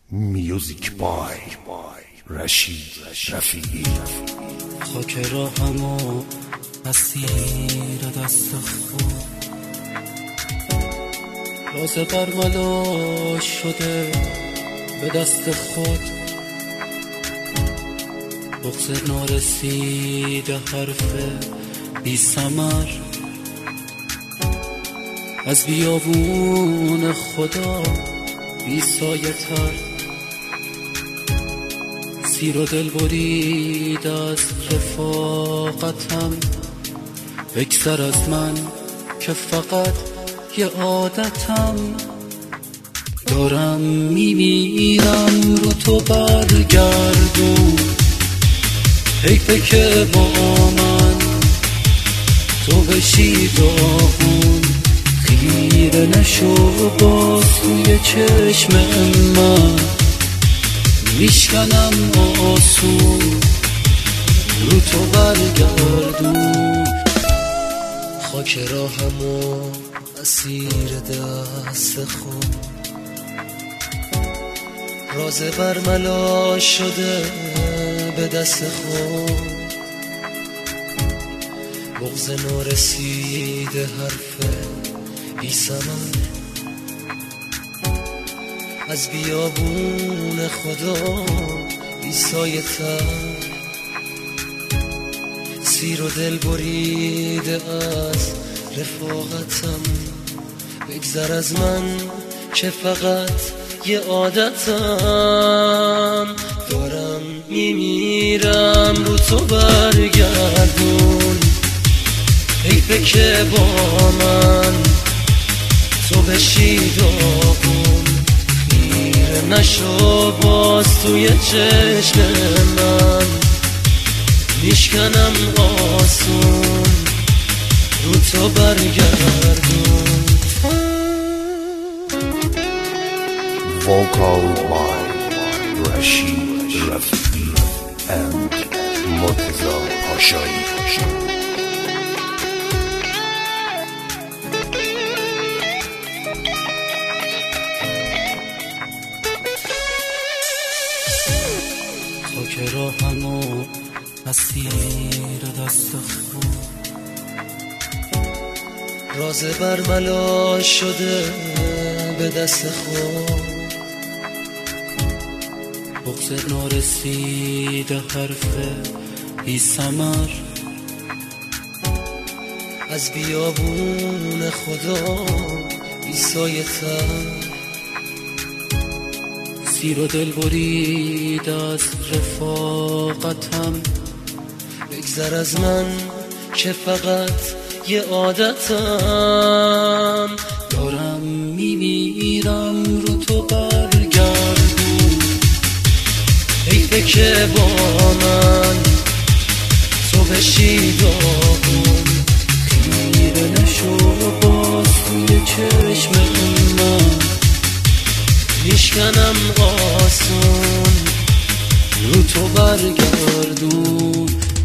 میوزیک بای رشید رفیعی. خاک راهمو اسیر دست خود، راز برملا شده به دست خود. بغض نارسیده حرف بی ثمر از بیابون خدا بی سایه تر. سیر و دل برید از رفاقتم، بگذر از من که فقط یه عادتم. دارم میمیرم رو تو برگردون، حیفه که با من تو بشی داغون. خیره نشو باز توی چشم من، میشکنم آسون رو تو برگردون. خاک راهمو اسیر دست خود، راز برملا شده به دست خود. بغض نارسیده حرف بی ثمر از بیابون خدا بی سایه تر. سیر و دل بریده از رفاقتم، بگذر از من که فقط یه عادتم. دارم میمیرم رو تو برگردون، حیفه که با من تو بشی داغون. خیره نشو باز توی چشم من، میشکنم آسون رو تو برگردون. Vocal by Rashid Rafi'i and Murtaza Pashai. خاک راهمو اسیر دست خود، راز برملا شده به دست خود. بغض نارسیده حرف بی ثمر از بیابون خدا بی سایه تر. سیر و دل برید از رفاقتم، بگذر از من که فقط یه عادتم. دارم میمیرم رو تو برگردون، حیفه که با من تو بشی داغون. خیره نشو باز توی چشم من، میشکنم آسون رو تو برگردون.